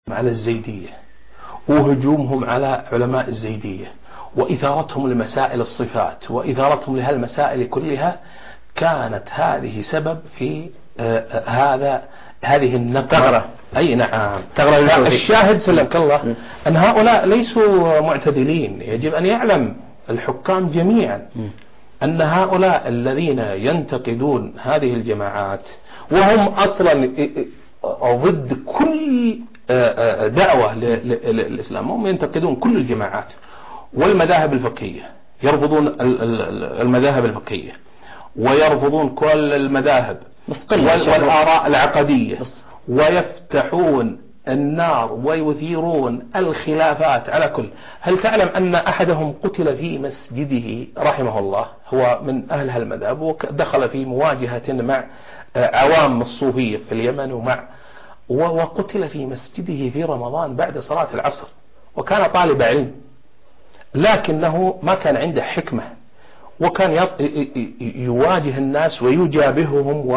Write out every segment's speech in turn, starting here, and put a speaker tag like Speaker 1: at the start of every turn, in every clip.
Speaker 1: على الزيدية وهجومهم على علماء الزيدية وإثارتهم لمسائل الصفات وإثارتهم لهالمسائل كلها، كانت هذه سبب في هذه النقرة. أي نعم، الشاهد سلمك الله أن هؤلاء ليسوا معتدلين. يجب أن يعلم الحكام جميعا أن هؤلاء الذين ينتقدون هذه الجماعات وهم أصلا ضد كل دعوة للإسلام، هم ينتقدون كل الجماعات والمذاهب الفقهية، يرفضون المذاهب الفقهية ويرفضون كل المذاهب والآراء العقدية، ويفتحون النار ويثيرون الخلافات على كل. هل تعلم أن أحدهم قتل في مسجده رحمه الله، هو من أهل هالمذهب ودخل في مواجهة مع عوام الصوفية في اليمن وقتل في مسجده في رمضان بعد صلاة العصر، وكان طالب علم لكنه ما كان عنده حكمة، وكان يواجه الناس ويجابههم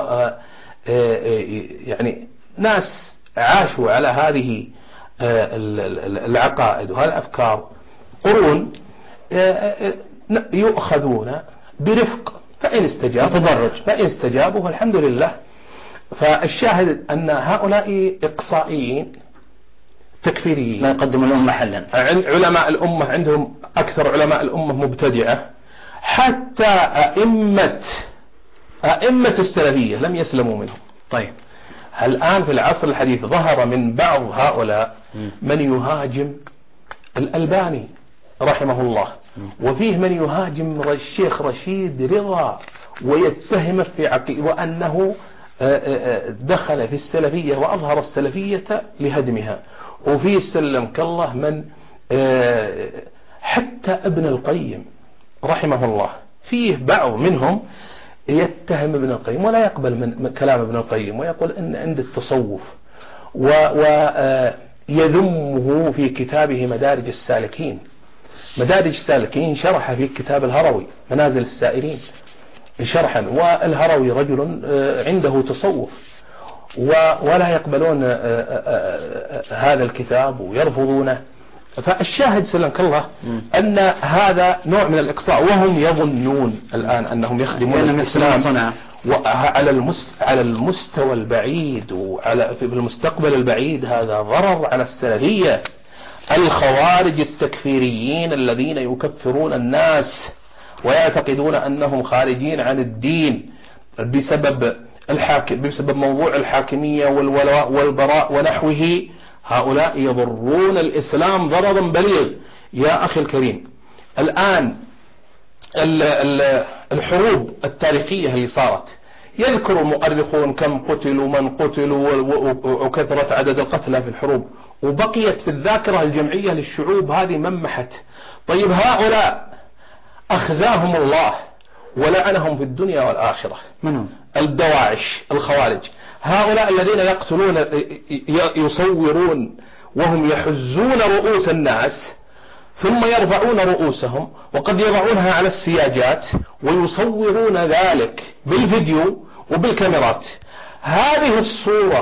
Speaker 1: يعني ناس عاشوا على هذه العقائد وهالأفكار قرون، يؤخذون برفق، فإن استجابوا فالحمد لله. فالشاهد أن هؤلاء إقصائيين تكفيريين
Speaker 2: لا يقدم الأمة حلا.
Speaker 1: علماء الأمة عندهم أكثر علماء الأمة مبتدعة، حتى أئمة السلفية لم يسلموا منهم.
Speaker 2: طيب
Speaker 1: الآن في العصر الحديث ظهر من بعض هؤلاء من يهاجم الألباني رحمه الله، وفيه من يهاجم الشيخ رشيد رضا ويتهمه في عقيدة وأنه دخل في السلفية وأظهر السلفية لهدمها. وفيه سلمك الله من حتى ابن القيم رحمه الله، فيه بعض منهم يتهم ابن القيم ولا يقبل من كلام ابن القيم، ويقول أن عند التصوف ويذمه في كتابه مدارج السالكين. مدارج السالكين شرح في كتاب الهروي منازل السائرين شرحا، والهروي رجل عنده تصوف ولا يقبلون هذا الكتاب ويرفضونه. فالشاهد سلمك الله أن هذا نوع من الإقصاء، وهم يظنون الآن أنهم يخدمون الإسلام على المستوى البعيد وعلى في المستقبل البعيد. هذا ضرر على السلفية. الخوارج التكفيريين الذين يكفرون الناس ويعتقدون أنهم خارجين عن الدين بسبب موضوع الحاكمية والولاء والبراء ونحوه، هؤلاء يضرون الإسلام ضررا بليغ. يا أخي الكريم، الآن الحروب التاريخية اللي صارت، يذكر المؤرخون كم قتلوا من قتلوا وكثرة عدد القتلى في الحروب، وبقيت في الذاكرة الجمعية للشعوب هذه ممحت. طيب هؤلاء أخزاهم الله ولعنهم في الدنيا والآخرة. الدواعش الخوارج، هؤلاء الذين يقتلون يصورون وهم يحزون رؤوس الناس ثم يرفعون رؤوسهم، وقد يضعونها على السياجات ويصورون ذلك بالفيديو وبالكاميرات. هذه الصورة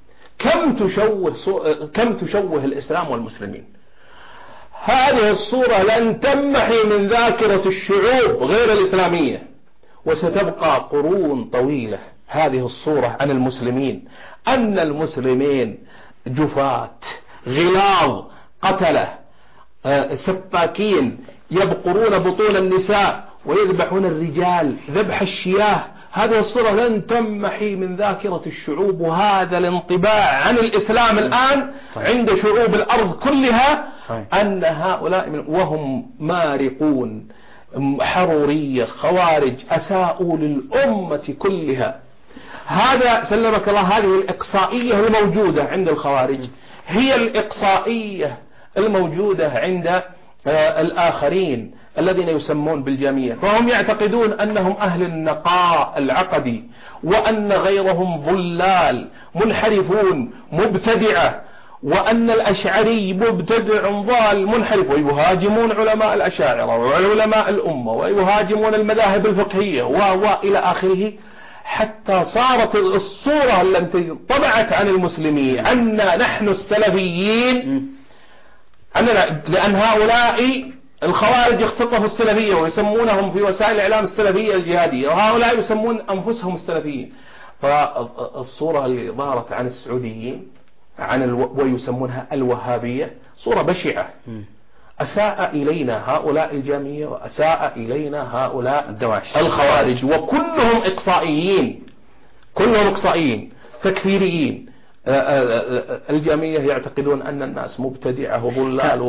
Speaker 1: كم تشوه الإسلام والمسلمين. هذه الصورة لن تمحي من ذاكرة الشعوب غير الإسلامية، وستبقى قرون طويلة هذه الصورة عن المسلمين، أن المسلمين جفاة غلاظ قتلة سفاكين يبقرون بطون النساء ويذبحون الرجال ذبح الشياه. هذه الصورة لن تمحي من ذاكرة الشعوب، وهذا الانطباع عن الإسلام الآن عند شعوب الأرض كلها، أن هؤلاء وهم مارقون حرورية خوارج أساءوا للأمة كلها. هذا سلمك الله، هذه الإقصائية الموجودة عند الخوارج هي الإقصائية الموجودة عند الآخرين الذين يسمون بالجميع، فهم يعتقدون أنهم أهل النقاء العقدي، وأن غيرهم ضلال منحرفون مبتدعة، وأن الأشعري مبتدع ضال منحرف، ويهاجمون علماء الأشاعرة وعلماء الأمة ويهاجمون المذاهب الفقهية وإلى آخره، حتى صارت الصورة التي طبعت عن المسلمين عنا نحن السلفيين، لأن هؤلاء الخوارج اختطفوا السلفية ويسمونهم في وسائل الإعلام السلفية الجهادية، وهؤلاء يسمون أنفسهم السلفيين. فالصورة اللي ظهرت عن السعوديين ويسمونها الوهابية صورة بشعة. أساء إلينا هؤلاء الجامية وأساء إلينا هؤلاء الخوارج، وكلهم إقصائيين، كلهم إقصائيين تكفيريين. الجامية يعتقدون أن الناس مبتدعة وضلال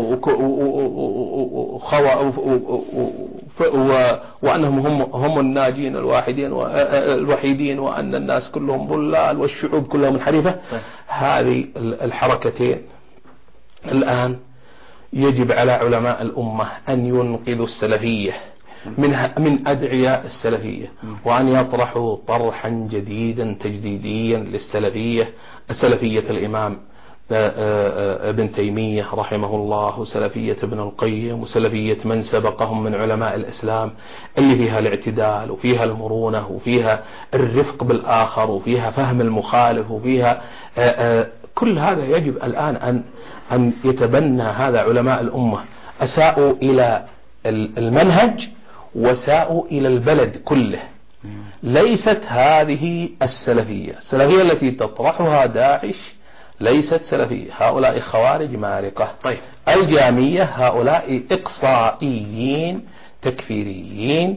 Speaker 1: وأنهم هم الناجين الوحيدين، وأن الناس كلهم ضلال والشعوب كلها منحرفة. هذه الحركتين الآن يجب على علماء الأمة أن ينقذوا السلفية من أدعياء السلفية، وأن يطرحوا طرحا جديدا تجديديا للسلفية، سلفية الإمام ابن تيمية رحمه الله، وسلفية ابن القيم، وسلفية من سبقهم من علماء الإسلام، اللي فيها الاعتدال وفيها المرونة وفيها الرفق بالآخر وفيها فهم المخالف وفيها كل هذا. يجب الآن أن يتبنى هذا علماء الأمة. أساءوا إلى المنهج وساءوا إلى البلد كله. ليست هذه السلفية التي تطرحها داعش، ليست سلفية. هؤلاء خوارج مارقة.
Speaker 2: طيب.
Speaker 1: الجامية هؤلاء إقصائيين تكفيريين.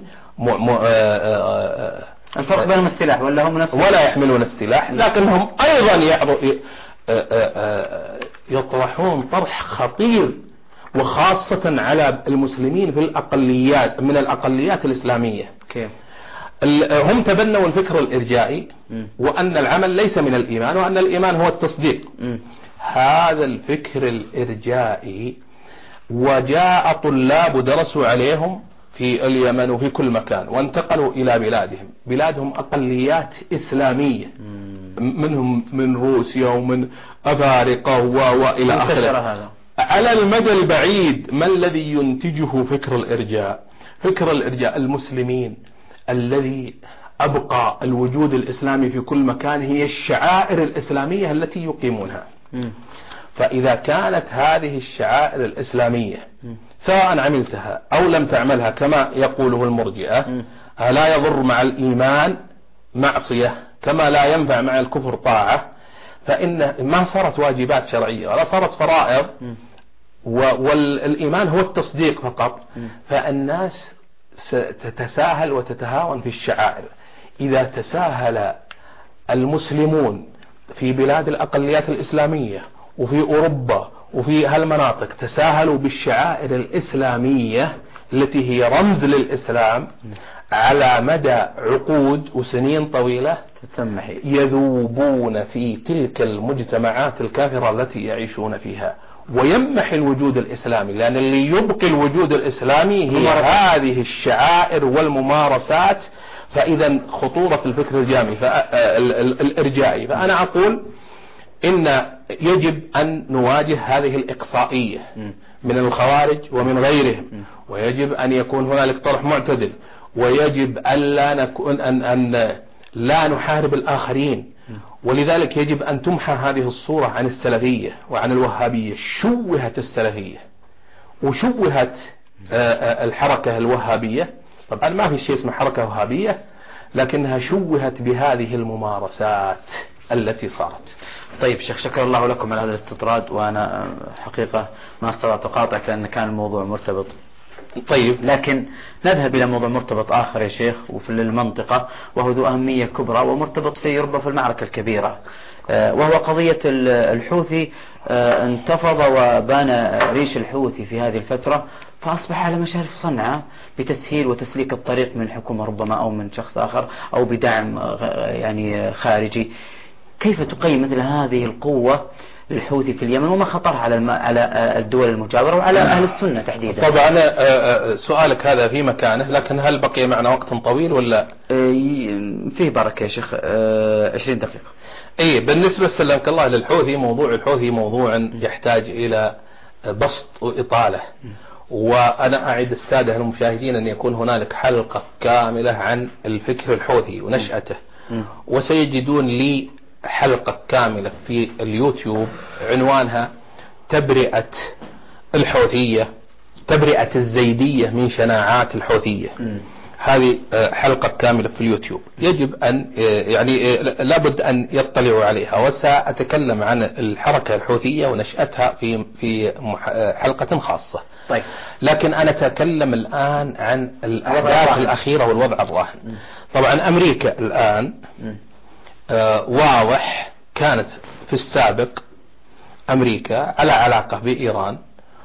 Speaker 2: الفرق بينهم السلاح ولا هم نفسهم؟
Speaker 1: ولا يحملون السلاح، لكنهم أيضا يطرحون طرح خطير، وخاصة على المسلمين في الأقليات من الأقليات الإسلامية.
Speaker 2: كيف؟
Speaker 1: هم تبنوا الفكر الإرجائي، وأن العمل ليس من الإيمان، وأن الإيمان هو التصديق. هذا الفكر الإرجائي، وجاء طلاب درسوا عليهم في اليمن وفي كل مكان، وانتقلوا إلى بلادهم أقليات إسلامية، منهم من روسيا ومن أفارقة وإلى آخره. على المدى البعيد ما الذي ينتجه فكر الإرجاء؟ فكر الإرجاء المسلمين الذي أبقى الوجود الإسلامي في كل مكان هي الشعائر الإسلامية التي يقيمونها. فإذا كانت هذه الشعائر الإسلامية سواء عملتها أو لم تعملها كما يقوله المرجئة، لا يضر مع الإيمان معصية كما لا ينفع مع الكفر طاعة، فإن ما صارت واجبات شرعية ولا صارت فرائض، والإيمان هو التصديق فقط، فالناس ستتساهل وتتهاون في الشعائر. إذا تساهل المسلمون في بلاد الأقليات الإسلامية وفي أوروبا وفي هالمناطق تساهلوا بالشعائر الإسلامية التي هي رمز للإسلام، على مدى عقود وسنين طويلة يذوبون في تلك المجتمعات الكافرة التي يعيشون فيها، ويمحي الوجود الإسلامي، لأن اللي يبقي الوجود الإسلامي هي هذه الشعائر والممارسات. فإذا خطورة الفكر الإرجائي، فأنا أقول إن يجب أن نواجه هذه الإقصائية من الخوارج ومن غيرهم، ويجب أن يكون هنالك طرح معتدل، ويجب أن لا نحارب الآخرين. ولذلك يجب أن تمحى هذه الصورة عن السلفية وعن الوهابية. شوهت السلفية وشوهت الحركة الوهابية. طبعا ما في شيء اسمه حركة وهابية، لكنها شوهت بهذه الممارسات التي صارت.
Speaker 2: طيب شيخ، شكر الله لكم على هذا الاستطراد، وأنا حقيقة ما استطعت أقاطعك لأن كان الموضوع مرتبط.
Speaker 1: طيب،
Speaker 2: لكن نذهب إلى موضوع مرتبط آخر يا شيخ، وفي المنطقة، وهو ذو أهمية كبرى ومرتبط في ربما في المعركة الكبيرة، وهو قضية الحوثي. انتفض وبان ريش الحوثي في هذه الفترة، فأصبح على مشارف صنعاء بتسهيل وتسليك الطريق من الحكومة ربما أو من شخص آخر أو بدعم يعني خارجي. كيف تقيم مثل هذه القوة للحوثي في اليمن، وما خطرها على الدول المجاورة وعلى أهل السنة تحديدا؟
Speaker 1: طبعا سؤالك هذا في مكانه، لكن هل بقي معنا وقت طويل ولا؟
Speaker 2: فيه بركة يا شيخ، 20 دقيقة.
Speaker 1: بالنسبة سلمك الله للحوثي، موضوع الحوثي موضوع يحتاج إلى بسط وإطالة، وأنا أعد السادة المشاهدين أن يكون هنالك حلقة كاملة عن الفكر الحوثي ونشأته وسيجدون لي حلقة كاملة في اليوتيوب عنوانها تبرئة الحوثية، تبرئة الزيدية من شناعات الحوثية. هذه حلقة كاملة في اليوتيوب، يجب أن يعني لابد أن يطلعوا عليها. وسأتكلم عن الحركة الحوثية ونشأتها في حلقة خاصة.
Speaker 2: طيب.
Speaker 1: لكن أنا أتكلم الآن عن الأحداث الأخيرة والوضع الراهن. طبعا أمريكا الآن واضح كانت في السابق أمريكا على علاقة بإيران،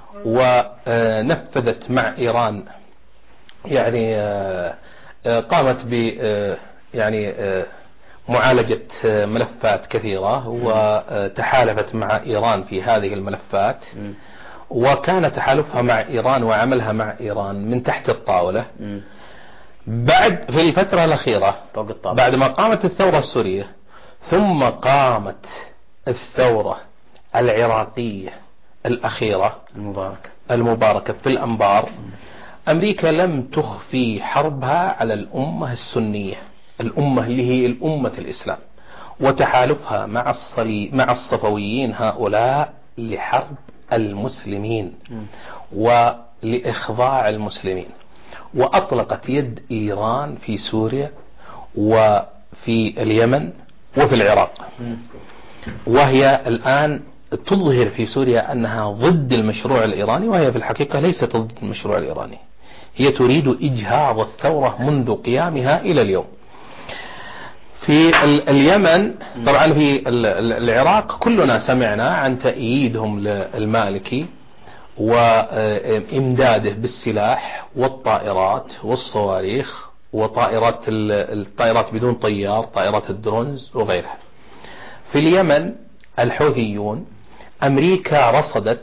Speaker 1: ونفذت مع إيران يعني قامت ب يعني معالجة ملفات كثيرة، وتحالفت مع إيران في هذه الملفات، وكان تحالفها مع إيران وعملها مع إيران من تحت الطاولة. بعد في الفترة الأخيرة بعد ما قامت الثورة السورية ثم قامت الثورة العراقية الأخيرة المباركة في الأنبار، أمريكا لم تخفي حربها على الأمة السنية، الأمة اللي هي الأمة الإسلام، وتحالفها مع الصفويين هؤلاء لحرب المسلمين ولإخضاع المسلمين. وأطلقت يد إيران في سوريا وفي اليمن وفي العراق، وهي الآن تظهر في سوريا أنها ضد المشروع الإيراني، وهي في الحقيقة ليست ضد المشروع الإيراني، هي تريد إجهاض الثورة منذ قيامها إلى اليوم. في اليمن طبعا في العراق كلنا سمعنا عن تأييدهم للمالكي وإمداده بالسلاح والطائرات والصواريخ وطائرات الطائرات بدون طيار، طائرات الدرونز وغيرها. في اليمن الحوثيون أمريكا رصدت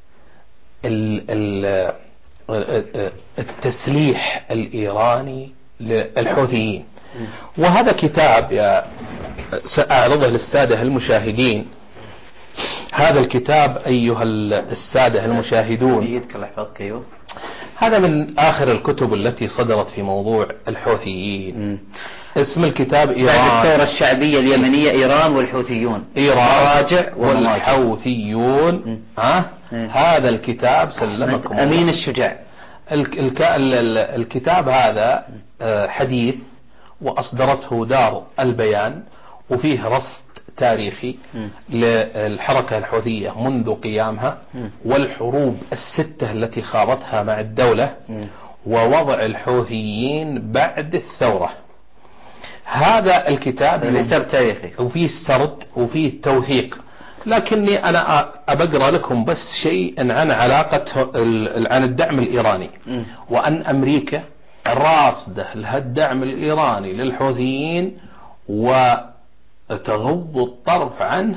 Speaker 1: التسليح الإيراني للحوثيين، وهذا كتاب سأعرضه للسادة المشاهدين. هذا الكتاب أيها السادة المشاهدون هذا من آخر الكتب التي صدرت في موضوع الحوثيين. اسم الكتاب إيران،
Speaker 2: بعد الثورة الشعبية اليمنية، إيران والحوثيون،
Speaker 1: إيران والحوثيون. هذا الكتاب سلمكم
Speaker 2: أمين الشجاع.
Speaker 1: الكتاب هذا حديث وأصدرته دار البيان، وفيه رصد تاريخي للحركة الحوثية منذ قيامها والحروب الستة التي خاضتها مع الدولة ووضع الحوثيين بعد الثورة. هذا الكتاب
Speaker 2: سرد تاريخي
Speaker 1: وفيه السرد وفيه التوثيق، لكني أنا أبقرأ لكم بس شيء عن علاقة عن الدعم الإيراني، وأن أمريكا راصدة لها الدعم الإيراني للحوثيين وتغض الطرف عنه،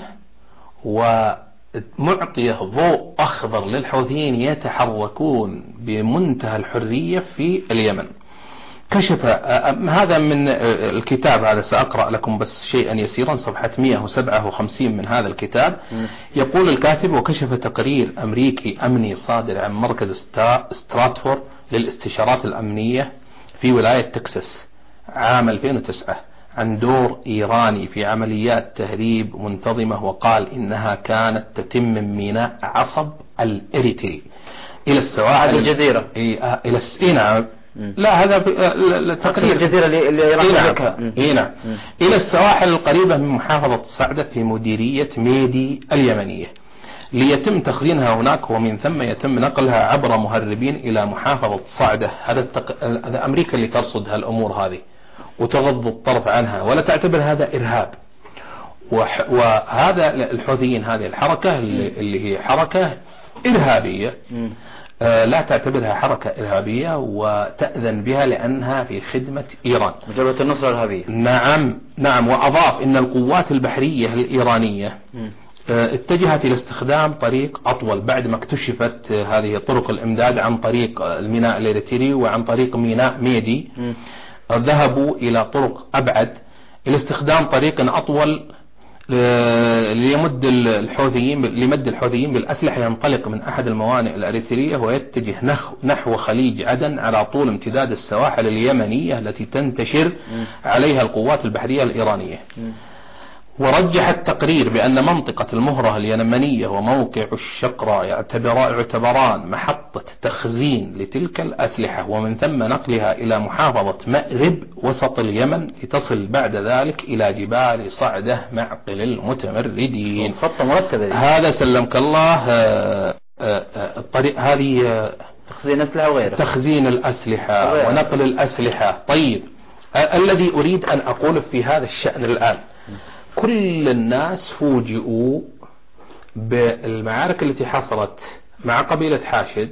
Speaker 1: ومعطية ضوء أخضر للحوثيين يتحركون بمنتهى الحرية في اليمن. كشف هذا من الكتاب هذا، سأقرأ لكم بس شيئا يسيرا، صفحة 157 من هذا الكتاب. يقول الكاتب: وكشف تقرير أمريكي أمني صادر عن مركز ستراتفورد للاستشارات الأمنية في ولاية تكساس عام 2009 عن دور إيراني في عمليات تهريب منتظمة، وقال إنها كانت تتم من ميناء عصب الإريتري إلى السواحل
Speaker 2: الجزيرة
Speaker 1: نعم. لا، هذا
Speaker 2: تقرير الجزيرة اللي
Speaker 1: نعم. إلى السواحل القريبة من محافظة صعدة في مديرية ميدي اليمنية، ليتم تخزينها هناك، ومن ثم يتم نقلها عبر مهربين إلى محافظة صعدة. هذا أمريكا اللي ترصد هالأمور هذه وتغض الطرف عنها ولا تعتبر هذا إرهاب. وهذا الحوثيين هذه الحركة اللي هي حركة إرهابية، لا تعتبرها حركة إرهابية وتأذن بها لأنها في خدمة إيران،
Speaker 2: جبهة النصرة الإرهابية.
Speaker 1: نعم. وأضاف إن القوات البحرية الإيرانية اتجهت إلى استخدام طريق أطول بعد ما اكتشفت هذه طرق الإمداد عن طريق الميناء الإريتري وعن طريق ميناء ميدي. ذهبوا إلى طرق أبعد إلى استخدام طريق أطول لمد الحوثيين بالأسلحة ينطلق من أحد الموانئ الأريترية ويتجه نحو خليج عدن على طول امتداد السواحل اليمنية التي تنتشر عليها القوات البحرية الإيرانية. ورجح التقرير بأن منطقة المهرة اليمنية وموقع الشقرة يعتبران محطة تخزين لتلك الأسلحة، ومن ثم نقلها إلى محافظة مأرب وسط اليمن لتصل بعد ذلك إلى جبال صعدة معقل المتمردين.
Speaker 2: خطة مرتبة.
Speaker 1: هذا سلمك الله الطريق هذه
Speaker 2: تخزين أسلحة وغيره،
Speaker 1: تخزين الأسلحة ونقل الأسلحة. طيب الذي أريد أن أقول في هذا الشأن الآن، كل الناس فوجئوا بالمعارك التي حصلت مع قبيلة حاشد،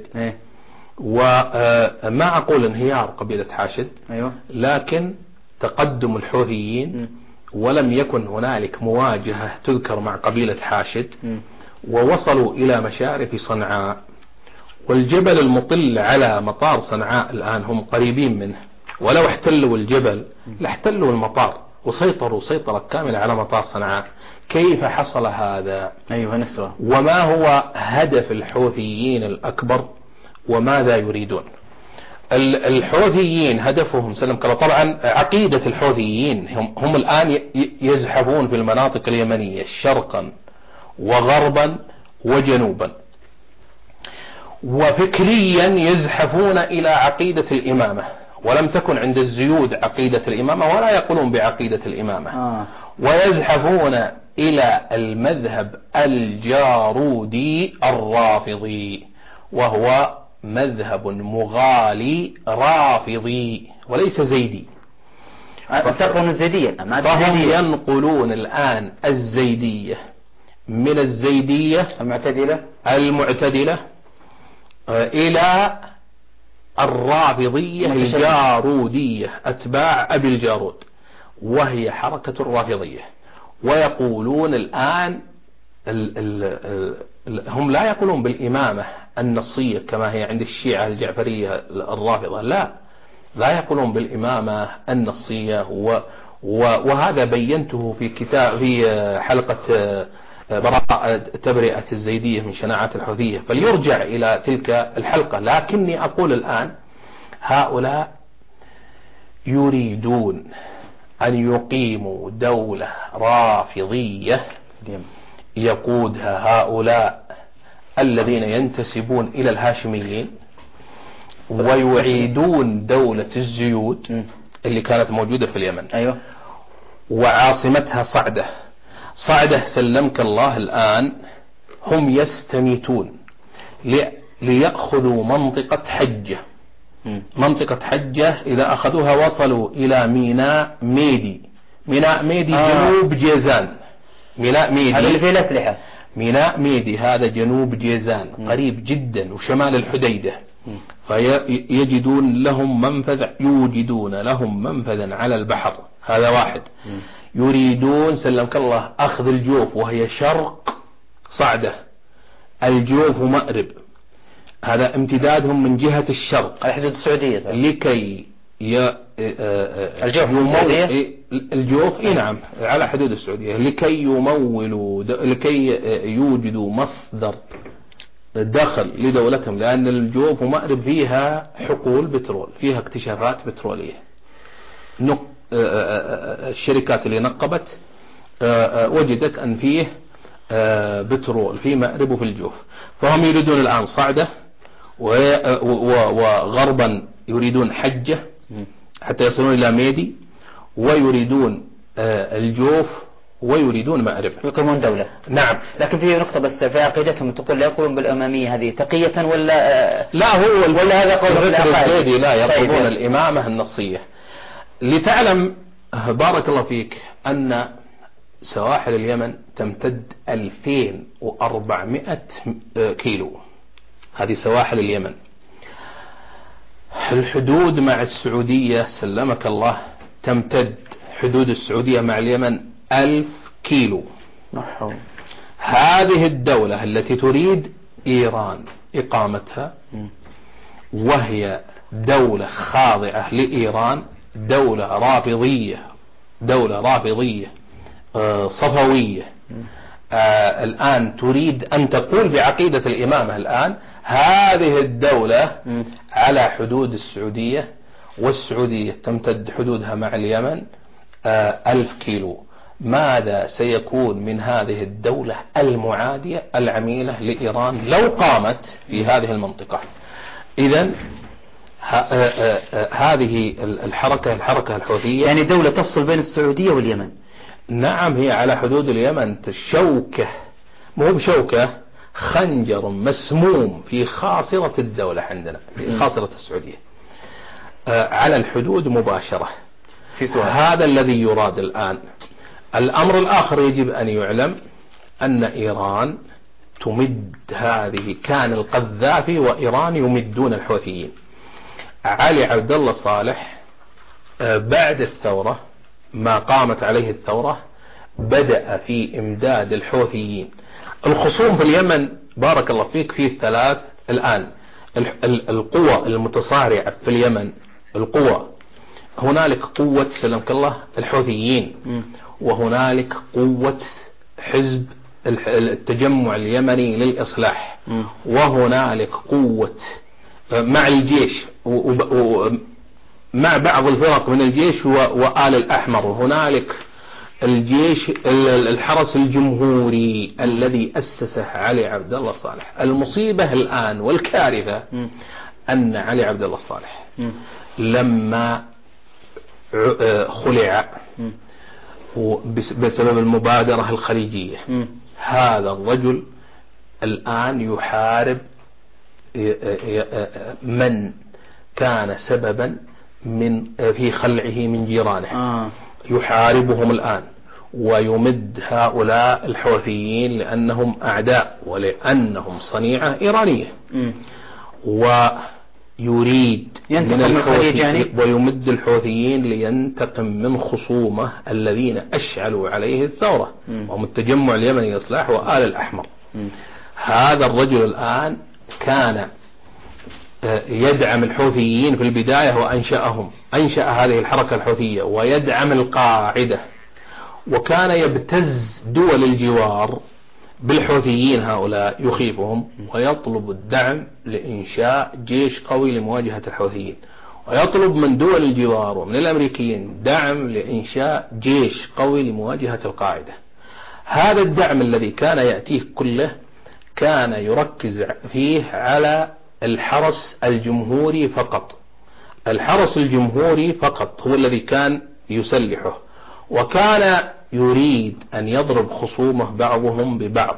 Speaker 1: وما أقول انهيار قبيلة حاشد، لكن تقدم الحوثيين، ولم يكن هنالك مواجهة تذكر مع قبيلة حاشد، ووصلوا إلى مشارف صنعاء، والجبل المطل على مطار صنعاء الآن هم قريبين منه، ولو احتلوا الجبل لاحتلوا المطار وسيطروا سيطرة كاملة على مطار صنعاء. كيف حصل هذا؟
Speaker 2: نسوة.
Speaker 1: وما هو هدف الحوثيين الأكبر وماذا يريدون؟ الحوثيين هدفهم سلمك الله، طبعا عقيدة الحوثيين هم الآن يزحفون في المناطق اليمنية شرقا وغربا وجنوبا، وفكريا يزحفون إلى عقيدة الإمامة، ولم تكن عند الزيود عقيدة الإمامة ولا يقولون بعقيدة الإمامة. ويزحفون إلى المذهب الجارودي الرافضي، وهو مذهب مغالي رافضي وليس زيدي.
Speaker 2: تقولون الزيدية؟
Speaker 1: فهم ينقلون الآن الزيدية من الزيدية المعتدلة إلى الرافضية الجارودية أتباع أبي الجارود، وهي حركة الرافضية. ويقولون الآن هم لا يقولون بالإمامة النصية كما هي عند الشيعة الجعفرية الرافضة، لا يقولون بالإمامة النصية. وهذا بينته في حلقة براءة تبرئة الزيدية من شناعات الحوثية، فليرجع إلى تلك الحلقة. لكني أقول الآن هؤلاء يريدون أن يقيموا دولة رافضية يقودها هؤلاء الذين ينتسبون إلى الهاشميين، ويعيدون دولة الزيود اللي كانت موجودة في اليمن. وعاصمتها صعدة سلمك الله الآن هم يستميتون ليأخذوا منطقة حجة. إذا أخذوها وصلوا إلى ميناء ميدي جنوب جيزان. ميناء ميدي
Speaker 2: هذا اللي فيه الأسلحة.
Speaker 1: ميناء ميدي هذا جنوب جيزان قريب جدا وشمال الحديدة. فيوجدون لهم منفذا على البحر. هذا واحد. يريدون سلمك الله أخذ الجوف وهي شرق صعدة، الجوف ومأرب، هذا امتدادهم من جهة الشرق
Speaker 2: على حدود السعودية.
Speaker 1: لكي
Speaker 2: الجوف
Speaker 1: نعم على حدود السعودية، لكي يوجدوا مصدر دخل لدولتهم، لأن الجوف ومأرب فيها حقول بترول، فيها اكتشافات بترولية. الشركات اللي نقبت وجدت أن فيه بترول في مأرب وفي الجوف. فهم يريدون الآن صعدة، وغربا يريدون حجة حتى يصلون إلى ميدي، ويريدون الجوف، ويريدون مأرب،
Speaker 2: يقيمون دولة.
Speaker 1: نعم.
Speaker 2: لكن في نقطة بس في عقيدتهم تقول لا يقولون بالأمامية هذه تقية ولا
Speaker 1: ولا هذا قول الزيدي لا يرفضون الإمامة النصية. لتعلم بارك الله فيك أن سواحل اليمن تمتد 2400 كيلو، هذه سواحل اليمن. الحدود مع السعودية سلمك الله تمتد حدود السعودية مع اليمن 1000 كيلو. هذه الدولة التي تريد إيران إقامتها، وهي دولة خاضعة لإيران، دولة رافضية صفوية الآن تريد أن تقول بعقيدة الإمامة الآن هذه الدولة على حدود السعودية، والسعودية تمتد حدودها مع اليمن 1000 كيلو، ماذا سيكون من هذه الدولة المعادية العميلة لإيران لو قامت في هذه المنطقة؟ إذن هذه الحركة الحوثية
Speaker 2: يعني دولة تفصل بين السعودية واليمن.
Speaker 1: نعم، هي على حدود اليمن، شوكة، مو بشوكة، خنجر مسموم في خاصرة الدولة عندنا، في خاصرة السعودية، على الحدود مباشرة.
Speaker 2: في سؤال.
Speaker 1: هذا الذي يراد الآن. الأمر الآخر يجب أن يعلم أن إيران تمد هذه، كان القذافي وإيران يمدون الحوثيين. علي عبد الله صالح بعد الثورة، ما قامت عليه الثورة، بدأ في إمداد الحوثيين. الخصوم في اليمن بارك الله فيك فيه 3 الآن. القوى المتصارعة في اليمن، القوى، هنالك قوة سلمك الله الحوثيين، وهنالك قوة حزب التجمع اليمني للإصلاح، وهنالك قوة مع الجيش مع بعض الفرق من الجيش وآل الأحمر، وهنالك الجيش الحرس الجمهوري الذي أسسه علي عبد الله صالح. المصيبة الآن والكارثة أن علي عبد الله صالح لما خلع بسبب المبادرة الخليجية، هذا الرجل الآن يحارب من كان سببا في خلعه من جيرانه، يحاربهم الآن ويمد هؤلاء الحوثيين لأنهم أعداء ولأنهم صنيعة إيرانية، ويريد ويمد الحوثيين لينتقم من خصومه الذين أشعلوا عليه الثورة، وهم التجمع اليمني إصلاح وآل الأحمر. هذا الرجل الآن كان يدعم الحوثيين في البداية وأنشأهم، أنشأ هذه الحركة الحوثية ويدعم القاعدة، وكان يبتز دول الجوار بالحوثيين هؤلاء، يخيفهم ويطلب الدعم لإنشاء جيش قوي لمواجهة الحوثيين، ويطلب من دول الجوار ومن الأمريكيين دعم لإنشاء جيش قوي لمواجهة القاعدة. هذا الدعم الذي كان يأتيه كله كان يركز فيه على الحرس الجمهوري فقط. الحرس الجمهوري فقط هو الذي كان يسلحه، وكان يريد أن يضرب خصومه بعضهم ببعض.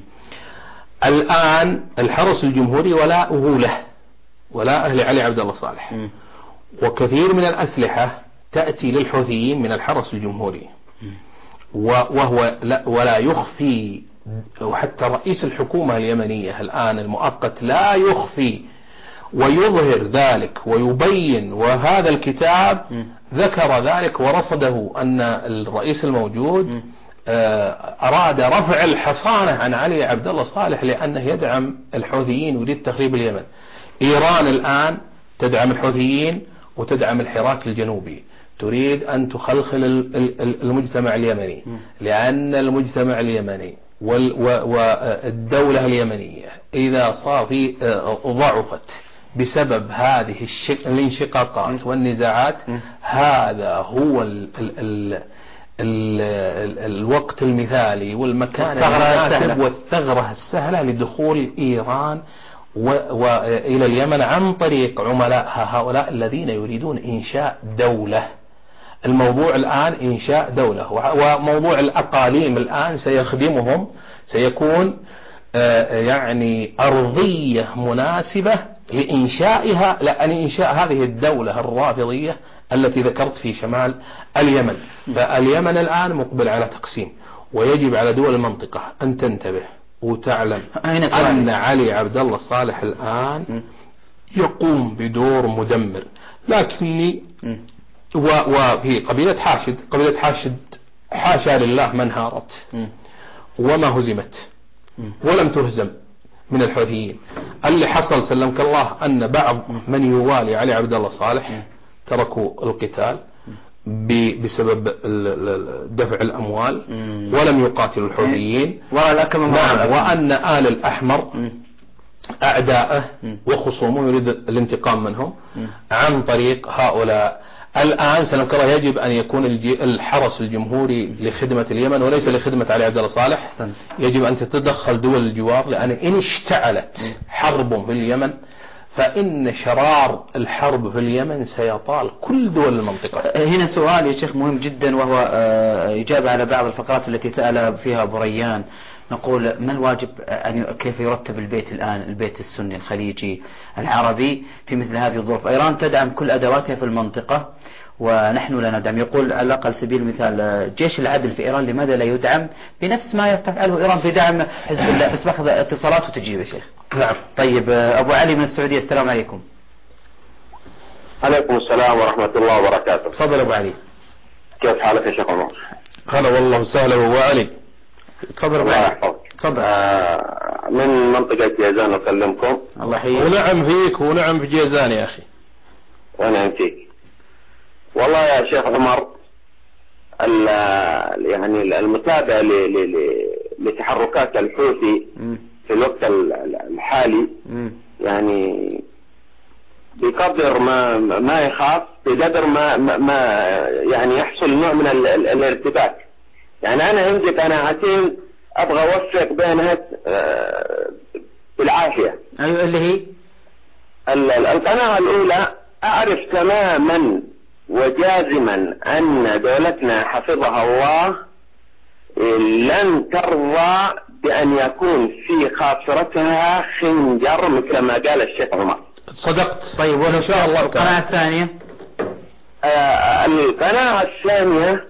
Speaker 1: الآن الحرس الجمهوري ولاؤه له، ولاء أهل علي عبد الله صالح، وكثير من الأسلحة تأتي للحوثيين من الحرس الجمهوري، وهو ولا يخفي، وحتى رئيس الحكومة اليمنية الآن المؤقت لا يخفي ويظهر ذلك ويبين، وهذا الكتاب ذكر ذلك ورصده، أن الرئيس الموجود أراد رفع الحصانة عن علي عبد الله صالح لأنه يدعم الحوثيين ويريد تخريب اليمن. إيران الآن تدعم الحوثيين وتدعم الحراك الجنوبي، تريد أن تخلخل المجتمع اليمني، لأن المجتمع اليمني والدولة اليمنية إذا صار في ضعفت بسبب هذه الانشقاقات والنزاعات، هذا هو الوقت المثالي والمكان المناسب والثغرة السهلة لدخول إيران وإلى اليمن عن طريق عملائها هؤلاء الذين يريدون إنشاء دولة. الموضوع الآن إنشاء دولة، وموضوع الأقاليم الآن سيخدمهم، سيكون يعني أرضية مناسبة لإنشائها، لأن إنشاء هذه الدولة الرافضية التي ذكرت في شمال اليمن. فاليمن الآن مقبل على تقسيم، ويجب على دول المنطقة أن تنتبه وتعلم أن علي عبد الله صالح الآن يقوم بدور مدمر. لكني وفي قبيلة حاشد حاشا لله ما انهارت وما هزمت ولم تهزم من الحوثيين. اللي حصل سلمك الله أن بعض من يوالي علي عبد الله صالح تركوا القتال بسبب دفع الأموال ولم يقاتلوا الحوثيين. نعم، وأن آل الأحمر أعداءه وخصومه يريد الانتقام منهم عن طريق هؤلاء. الآن سلمك الله يجب أن يكون الحرس الجمهوري لخدمة اليمن وليس لخدمة علي عبد الله صالح. يجب أن تتدخل دول الجوار، لأن إن اشتعلت حرب في اليمن فإن شرار الحرب في اليمن سيطال كل دول المنطقة.
Speaker 2: هنا سؤال يا شيخ مهم جدا، وهو إجابة على بعض الفقرات التي سأل فيها أبو ريان. نقول ما الواجب كيف يرتب البيت الآن، البيت السني الخليجي العربي في مثل هذه الظروف؟ إيران تدعم كل أدواتها في المنطقة ونحن لا ندعم. يقول على الأقل سبيل المثال جيش العدل في إيران لماذا لا يدعم بنفس ما تفعله إيران في دعم حزب الله؟ بس باخذ اتصالات وتجيب يا شيخ.
Speaker 1: نعم.
Speaker 2: طيب أبو علي من السعودية، السلام عليكم.
Speaker 3: عليكم السلام ورحمة الله وبركاته.
Speaker 2: تفضل أبو علي.
Speaker 3: كيف حالك يا شيخ عمر؟
Speaker 1: هلا والله وسهلا أبو علي.
Speaker 2: تفضل أبو علي. تفضل.
Speaker 3: من منطقة جيزان أكلمكم.
Speaker 2: الله يحييك.
Speaker 1: ونعم فيك ونعم في جيزان يا أخي.
Speaker 3: ونعم فيك. والله يا شيخ عمر، يعني المتابعة لتحركات الحوثي في الوقت الحالي يعني بقدر ما يخاف بقدر ما يعني يحصل نوع من الارتباك. يعني أنا عندي قناعتين أبغى أوفق بينها بالعافية.
Speaker 2: أيوة، اللي هي
Speaker 3: القناعة الأولى، أعرف تماما وجازما أن دولتنا حفظها الله لن ترضى بأن يكون في خاصرتها خنجر مثل ما قال الشيخ عمر.
Speaker 1: صدقت.
Speaker 2: طيب وإن شاء الله. القناعة الثانية،
Speaker 3: القناعة الثانية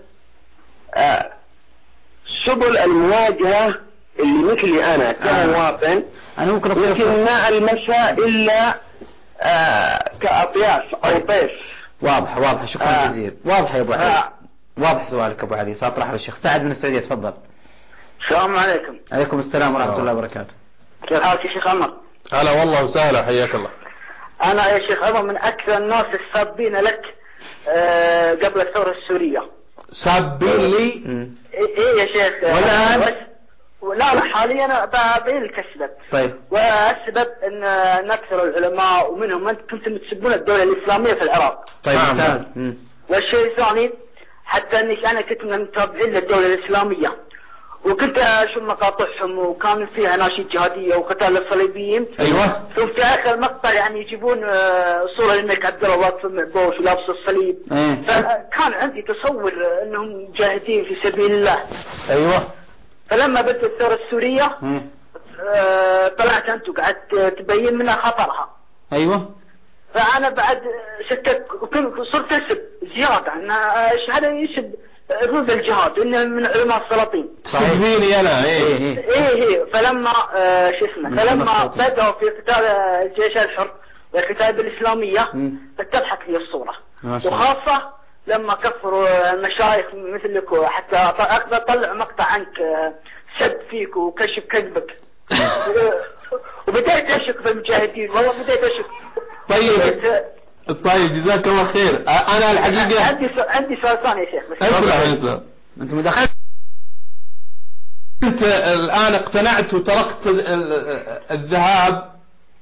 Speaker 3: سبل المواجهة اللي مثلي أنا كمواطن
Speaker 2: أنا ممكن
Speaker 3: ما ألمسها إلا كأطياف أو طيف.
Speaker 2: واضح. شكرا جزيلا. واضح يا أبو علي. واضح سؤالك أبو علي. سأطرح للشيخ سعد من السعودية، تفضل.
Speaker 4: السلام عليكم.
Speaker 2: عليكم السلام ورحمة الله وبركاته.
Speaker 4: كيف حالك يا شيخ عمر؟
Speaker 1: هلا والله وسهلا، حياك الله.
Speaker 4: أنا يا شيخ عمر من أكثر الناس السابين لك قبل الثورة السورية.
Speaker 1: سابين لي؟
Speaker 4: إيه يا شيخ.
Speaker 2: والآن؟
Speaker 4: لا حاليا بين الكسبة.
Speaker 2: طيب.
Speaker 4: والسبب ان نكثر العلماء ومنهم انتم كنتم تسبون الدولة الإسلامية في العراق.
Speaker 2: طيب ممتاز.
Speaker 4: والشيء الثاني حتى اني انا كنت من المتابعين للدولة الإسلامية وكنت اشوف مقاطعهم وكان فيها اناشيد جهادية وقتال للصليبيين.
Speaker 1: ايوه.
Speaker 4: ثم في اخر مقطع يعني يجيبون صورة للملك عبد الله واقف بوش ولابس الصليب. فكان عندي تصور انهم مجاهدين في سبيل الله.
Speaker 1: ايوه.
Speaker 4: فلما بدت الثورة السورية طلعت أنت وقعدت تبين منها خطرها.
Speaker 2: أيوة.
Speaker 4: فأنا بعد صرت أسب زيادة أن هذا يسب ضد الجهاد إنه من علماء السلاطين.
Speaker 1: تسبيني أنا.
Speaker 4: إيه. فلما فلما بدأوا في قتال الجيش الحر والكتائب الإسلامية اتضحت لي الصورة، وخاصة لما كفروا المشايخ مثلك حتى أقدر أطلع مقطع عنك سب فيك وكشف كذبك. وبدأت أشك في المجاهدين، والله بدأت أشك.
Speaker 1: طيب جزاك الله خير. أنا الحقيقة
Speaker 4: عندي سؤال ثاني يا شيخ.
Speaker 1: أنت مدخل. أنت الآن اقتنعت وتركت الذهاب؟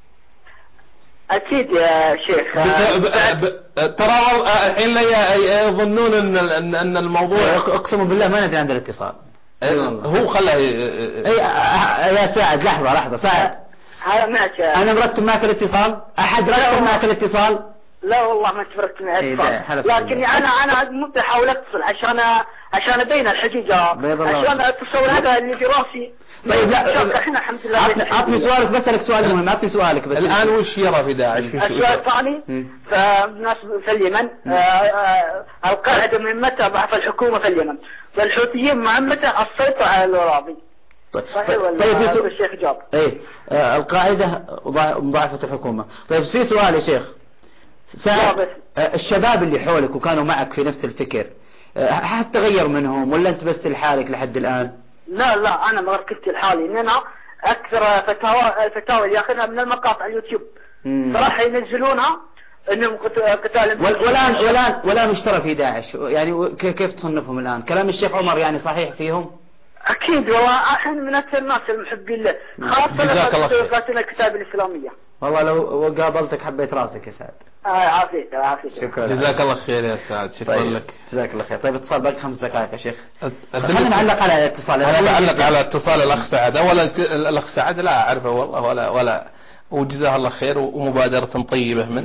Speaker 4: أكيد يا شيخ.
Speaker 1: ترى الحين لا يظنون أن الموضوع.
Speaker 2: أقسم بالله ما ندري عند الاتصال.
Speaker 1: هو خلاه.
Speaker 2: يا سعد لحظة سعد. أنا مرتب معك الاتصال. أحد رتب معك الاتصال؟
Speaker 4: لا والله ما تفرقت معي الاتصال. لكن أنا مو بحاول أتصل عشان أبين الحقيقة، عشان التصور هذا اللي في راسي.
Speaker 2: طيب لا
Speaker 4: احنا الحمد لله.
Speaker 2: أعطني سؤالك، بسألك سؤال مهم. أعطني سؤالك بس.
Speaker 1: الآن وش يرى في داعش؟
Speaker 4: السؤال الثاني فالناس في اليمن القاعدة من متى ضعف الحكومة في اليمن، والحوثيين مع متى السيطرة على الأراضي.
Speaker 2: طيب
Speaker 4: الشيخ جاب.
Speaker 2: القاعدة مضاعفة الحكومة. طيب في سؤال يا شيخ سعد، الشباب اللي حولك وكانوا معك في نفس الفكر هل تغير منهم ولا أنت بس لحالك لحد الآن؟
Speaker 4: لا أنا ما كنت لحالي، إن أنا أكثر الفتاوى اللي يأخذها من المقاطع اليوتيوب صراحة ينزلونها انهم قتال
Speaker 2: والان اشترى في داعش، يعني كيف تصنفهم الان؟ كلام الشيخ عمر يعني صحيح فيهم؟
Speaker 4: اكيد، والله احنا من اكثر الناس المحبين له، خاصه لما قاتلنا الكتاب الاسلاميه.
Speaker 2: والله لو قابلتك حبيت راسك يا سعد.
Speaker 4: عافيك.
Speaker 2: شكرا،
Speaker 1: جزاك الله خير يا سعد. شكرا لك.
Speaker 2: جزاك الله خير. طيب اتصال باقي 5 دقائق يا شيخ. خلينا نعلق على اتصال.
Speaker 1: انا بعلق على اتصال الاخ سعد. اولا الاخ سعد لا اعرفه والله ولا وجزاه الله خير ومبادرة طيبة منه.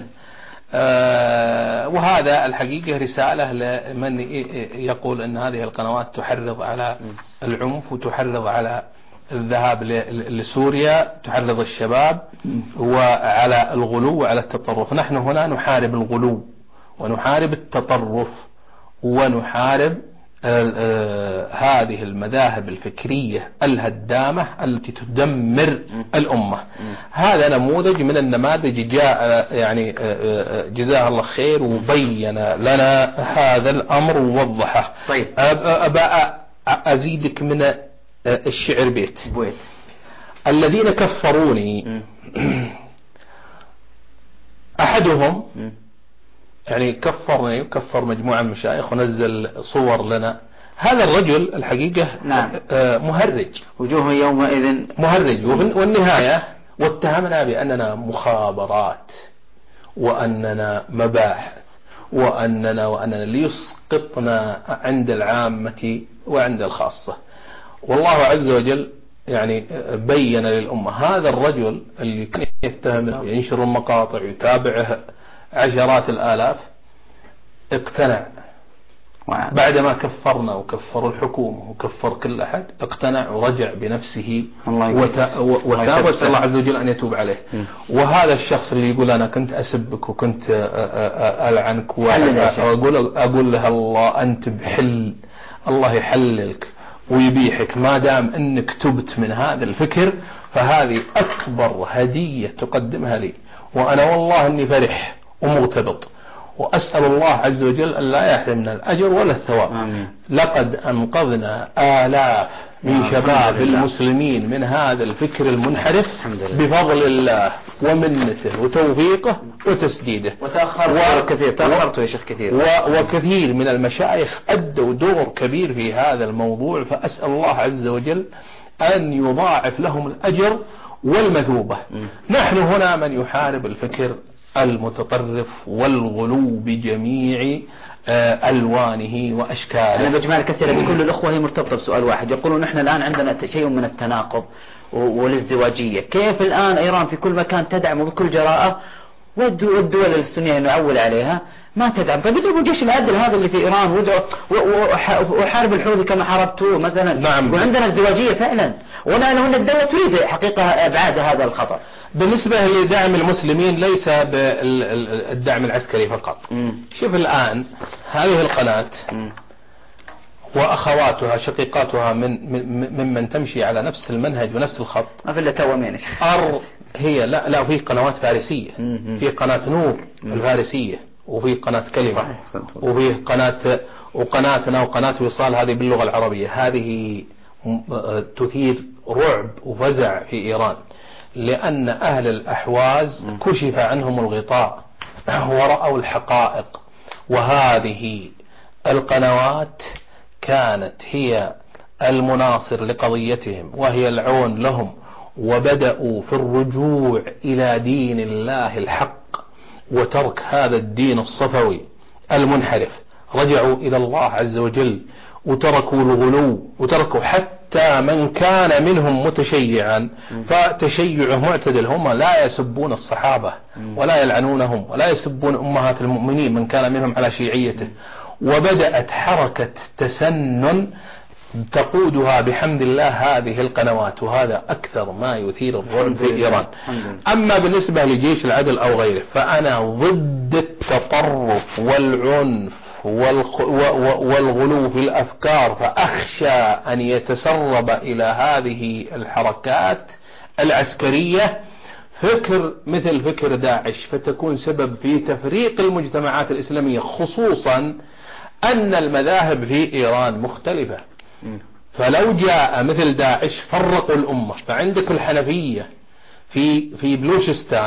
Speaker 1: وهذا الحقيقة رسالة لمن يقول أن هذه القنوات تحرض على العنف وتحرض على الذهاب لسوريا، تحرض الشباب وعلى الغلو وعلى التطرف. نحن هنا نحارب الغلو ونحارب التطرف ونحارب هذه المذاهب الفكرية الهدامة التي تدمر الأمة. هذا نموذج من النماذج جاء يعني جزاه الله خير وبين لنا هذا الأمر ووضحه.
Speaker 2: طيب
Speaker 1: أزيدك من الشعر بيت. الذين كفروني أحدهم يعني كفرني وكفر مجموعة من المشايخ ونزل صور لنا. هذا الرجل الحقيقة
Speaker 2: نعم
Speaker 1: مهرج،
Speaker 2: وجوه يومئذ
Speaker 1: مهرج. والنهاية واتهمنا بأننا مخابرات وأننا مباحث وأننا ليسقطنا عند العامة وعند الخاصة. والله عز وجل يعني بين للأمة هذا الرجل اللي كان يتهمنا وينشر المقاطع ويتابعه عشرات الآلاف اقتنع بعدما كفرنا وكفر الحكومة وكفر كل أحد، اقتنع ورجع بنفسه وتاب وسأل الله عز وجل أن يتوب عليه. وهذا الشخص اللي يقول أنا كنت أسبك وكنت ألعنك وأقول له الله أنت بحل، الله يحللك ويبيحك ما دام أنك تبت من هذا الفكر، فهذه أكبر هدية تقدمها لي، وأنا والله أني فرح ومغتبط، وأسأل الله عز وجل أن لا يحرمنا الأجر ولا الثواب.
Speaker 2: آمين.
Speaker 1: لقد أنقذنا آلاف من شباب المسلمين من هذا الفكر المنحرف بفضل الله ومنته وتوفيقه وتسديده.
Speaker 2: تأخرت يا شيخ كثير،
Speaker 1: وكثير من المشايخ أدوا دور كبير في هذا الموضوع، فأسأل الله عز وجل أن يضاعف لهم الأجر والمثوبة. نحن هنا من يحارب الفكر المتطرف والغلو بجميع ألوانه وأشكاله.
Speaker 2: أنا بجمع الكثير كل الأخوة هي مرتبطة بسؤال واحد، يقولون نحن الآن عندنا شيء من التناقض والازدواجية. كيف الآن إيران في كل مكان تدعم وبكل جراءة والدول السنية نعول عليها ما تدعم؟ طيب يضربوا الجيش العدل هذا اللي في إيران وحارب الحوثي كما حاربتوه مثلا.
Speaker 1: نعم.
Speaker 2: وعندنا ازدواجية فعلا، وأن الدولة تريد حقيقة إبعاد هذا الخطر.
Speaker 1: بالنسبة لدعم المسلمين ليس بالدعم العسكري فقط. شوف الآن هذه القناة وأخواتها شقيقاتها ممن تمشي على نفس المنهج ونفس الخط.
Speaker 2: ما في إلا توامين.
Speaker 1: هي لا في قنوات فارسية، في قناة نور الفارسية، وفي قناة كلمة، وفي قناتنا وقناة وصال هذه باللغة العربية. هذه تثير رعب وفزع في إيران، لأن أهل الأحواز كشف عنهم الغطاء ورأوا الحقائق. وهذه القنوات كانت هي المناصر لقضيتهم وهي العون لهم، وبدأوا في الرجوع إلى دين الله الحق وترك هذا الدين الصفوي المنحرف. رجعوا إلى الله عز وجل وتركوا الغلو، وتركوا حتى من كان منهم متشيعا فتشيعه معتدل. هم لا يسبون الصحابة ولا يلعنونهم ولا يسبون أمهات المؤمنين من كان منهم على شيعيته. وبدأت حركة تسنن تقودها بحمد الله هذه القنوات، وهذا أكثر ما يثير الرعب في إيران. أما بالنسبة لجيش العدل أو غيره فأنا ضد التطرف والعنف والغلو في الأفكار، فأخشى أن يتسرب إلى هذه الحركات العسكرية فكر مثل فكر داعش، فتكون سبب في تفريق المجتمعات الإسلامية، خصوصا أن المذاهب في إيران مختلفة. فلو جاء مثل داعش فرقوا الأمة. فعندك الحنفية في بلوشستان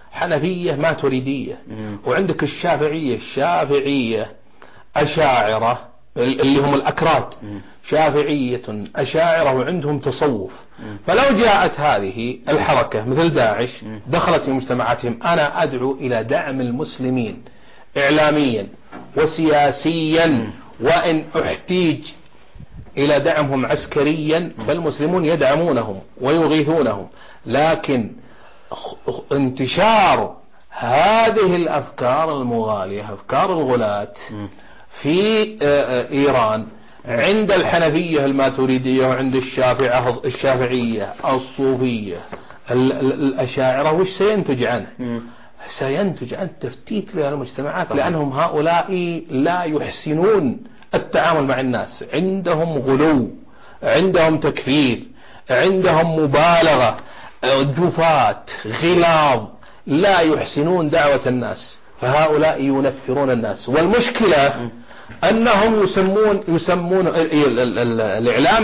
Speaker 1: حنفية ماتريدية، وعندك الشافعية أشاعرة اللي هم الأكراد، شافعية أشاعرة وعندهم تصوف. فلو جاءت هذه الحركة مثل داعش دخلت في مجتمعاتهم، أنا أدعو إلى دعم المسلمين إعلاميا وسياسيا، وإن احتيج إلى دعمهم عسكريا فالمسلمون يدعمونهم ويغيثونهم. لكن انتشار هذه الأفكار المغالية، أفكار الغلاة في إيران عند الحنفية الماتريدية وعند الشافعية الصوفية الأشاعرة، وش سينتج عنه؟ سينتج عن تفتيت للمجتمعات، لأنهم هؤلاء لا يحسنون التعامل مع الناس، عندهم غلو، عندهم تكفير، عندهم مبالغة، جفات، غلاظ، لا يحسنون دعوة الناس، فهؤلاء ينفرون الناس. والمشكلة أنهم يسمون الإعلام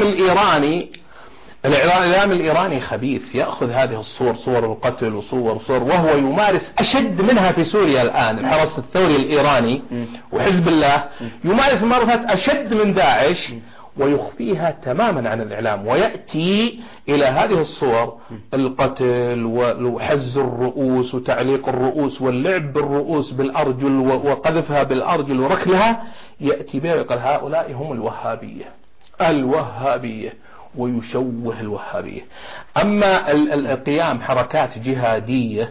Speaker 1: الإيراني خبيث، يأخذ هذه الصور، صور القتل وصور وهو يمارس أشد منها في سوريا الآن. الحرس الثوري الإيراني وحزب الله يمارس ممارسات أشد من داعش ويخفيها تماما عن الإعلام، ويأتي إلى هذه الصور، القتل وحز الرؤوس وتعليق الرؤوس واللعب بالرؤوس بالأرجل وقذفها بالأرجل وركلها، يأتي بها ويقول هؤلاء هم الوهابية ويشوه الوهابية. أما القيام حركات جهادية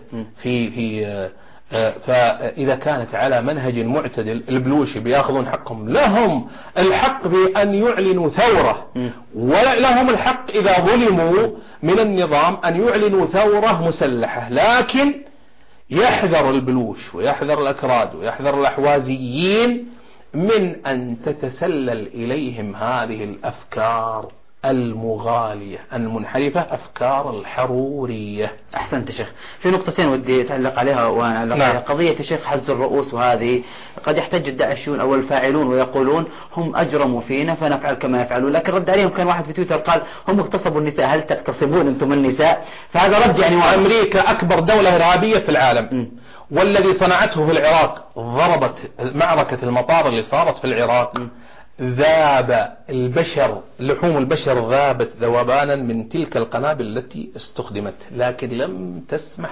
Speaker 1: فإذا كانت على منهج معتدل، البلوشي بياخذون حقهم، لهم الحق بأن يعلنوا ثورة، ولهم الحق إذا ظلموا من النظام أن يعلنوا ثورة مسلحة. لكن يحذر البلوش ويحذر الأكراد ويحذر الأحوازيين من أن تتسلل إليهم هذه الأفكار المغالية المنحرفة، أفكار الحرورية.
Speaker 2: أحسنت شيخ. في نقطتين ودي أتعلق عليها وأنا عليها. قضية الشيخ حز الرؤوس، وهذه قد يحتج الداعشيون أو الفاعلون ويقولون هم أجرموا فينا فنفعل كما يفعلون، لكن رد عليهم كان واحد في تويتر قال هم اغتصبوا النساء، هل تغتصبون أنتم النساء؟ فهذا رد يعني.
Speaker 1: وأمريكا أكبر دولة إرهابية في العالم، والذي صنعته في العراق، ضربت معركة المطار اللي صارت في العراق، ذاب البشر، لحوم البشر ذابت ذوبانا من تلك القنابل التي استخدمت. لكن لم تسمح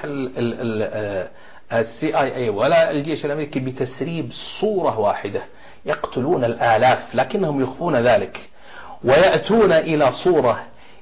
Speaker 1: CIA ولا الجيش الأمريكي بتسريب صورة واحدة، يقتلون الآلاف لكنهم يخفون ذلك، ويأتون إلى صورة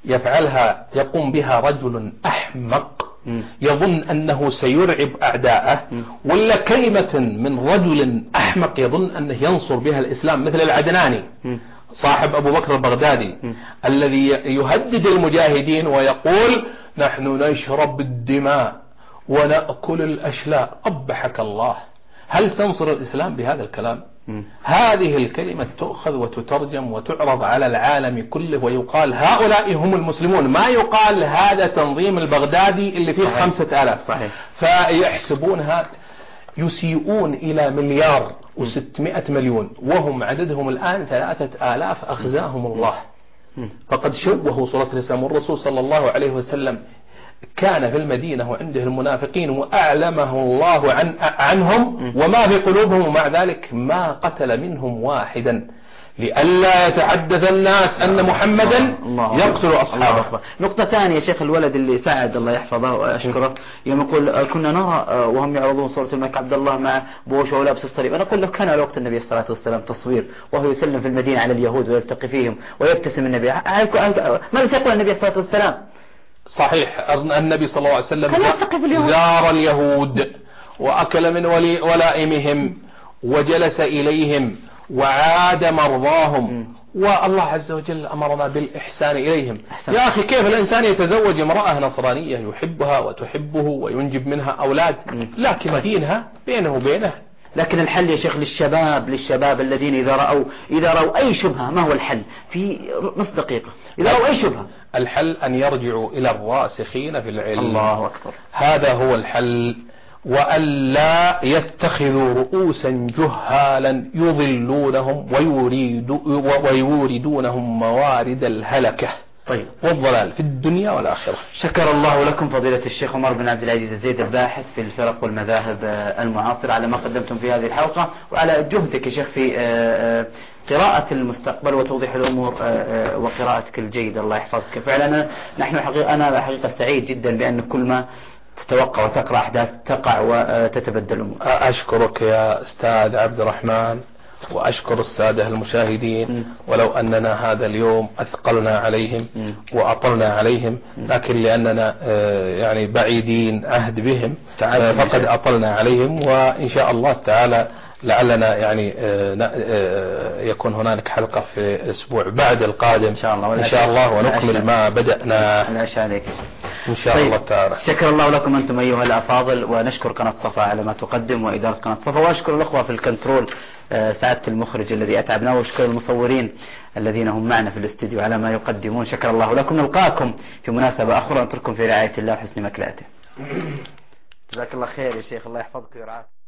Speaker 1: يقوم بها رجل أحمق يظن أنه سيرعب أعداءه، ولا كلمة من رجل أحمق يظن أنه ينصر بها الإسلام، مثل العدناني صاحب أبو بكر البغدادي الذي يهدد المجاهدين ويقول نحن نشرب الدماء ونأكل الأشلاء. قبحك الله، هل تنصر الإسلام بهذا الكلام؟ هذه الكلمة تؤخذ وتترجم وتعرض على العالم كله ويقال هؤلاء هم المسلمون، ما يقال هذا تنظيم البغدادي اللي فيه 5000. فيحسبونها، يسيئون إلى 1,600,000,000 وهم عددهم الآن 3000 أخزاهم الله. فقد شوهوا صورة الإسلام. والرسول صلى الله عليه وسلم كان في المدينة وعنده المنافقين وأعلمه الله عنهم وما في قلوبهم، ومع ذلك ما قتل منهم واحدا، لئلا يتحدث الناس أن محمدا يقتل أصحابه.
Speaker 2: نقطة ثانية يا شيخ، الولد اللي سعد الله يحفظه وأشكره يوم يقول كنا نرى وهم يعرضون صورة الملك عبد الله مع بوش ولابس الصليب، أنا أقول له كان على وقت النبي صلى الله عليه وسلم تصوير وهو يسلم في المدينة على اليهود ويلتقي فيهم ويبتسم النبي. ماذا سيقول النبي صلى الله عليه وسلم؟
Speaker 1: صحيح، النبي صلى الله عليه وسلم زار اليهود وأكل من ولائمهم وجلس إليهم وعاد مرضاهم، والله عز وجل أمرنا بالإحسان إليهم. يا أخي كيف الإنسان يتزوج امرأة نصرانية يحبها وتحبه وينجب منها أولاد، لكن دينها بينه وبينه.
Speaker 2: لكن الحل يا شيخ للشباب الذين إذا رأوا أي شبهة، ما هو الحل في نص دقيقة؟ إذا رأوا أي شبهة،
Speaker 1: الحل أن يرجعوا إلى الراسخين في العلم.
Speaker 2: الله أكبر،
Speaker 1: هذا هو الحل، وألا يتخذوا رؤوسا جهالا يضلونهم ويوردونهم موارد الهلكة.
Speaker 2: طيب.
Speaker 1: والضلال في الدنيا والآخرة.
Speaker 2: شكر الله لكم فضيلة الشيخ عمر بن عبد العزيز الزيد، الباحث في الفرق والمذاهب المعاصرة، على ما قدمتم في هذه الحلقة، وعلى جهدك يا شيخ في قراءة المستقبل وتوضيح الأمور وقراءتك الجيدة. الله يحفظك. فعلا أنا حقيقة سعيد جدا بأن كل ما تتوقع وتقرأ أحداث تقع وتتبدل الأمور.
Speaker 1: أشكرك يا أستاذ عبد الرحمن، وأشكر السادة المشاهدين. ولو أننا هذا اليوم أثقلنا عليهم وأطلنا عليهم، لكن لأننا يعني بعيدين عهد بهم فقد أطلنا عليهم، وإن شاء الله تعالى لعلنا يعني يكون هنالك حلقة في الأسبوع بعد القادم إن شاء الله ونكمل ما بدأنا إن شاء الله تعالى.
Speaker 2: شكر الله لكم أنتم أيها الأفاضل، ونشكر قناة صفا على ما تقدم وإدارة قناة صفا، وأشكر الأخوة في الكنترول سعادة المخرج الذي أتعبنا، وأشكر المصورين الذين هم معنا في الاستديو على ما يقدمون. شكر الله لكم. نلقاكم في مناسبة أخرى، نترككم في رعاية الله وحسن مكلأته. جزاك الله خير يا شيخ، الله يحفظك ويرعاك.